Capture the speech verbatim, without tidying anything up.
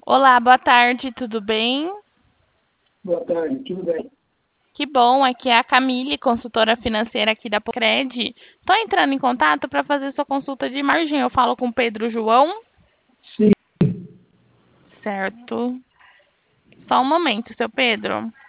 Olá, boa tarde, tudo bem? Boa tarde, tudo bem? Que bom, aqui é a Camille, consultora financeira aqui da Pocred. Estou entrando em contato para fazer sua consulta de margem. Eu falo com o Pedro João? Sim, Certo. Só um momento, seu Pedro.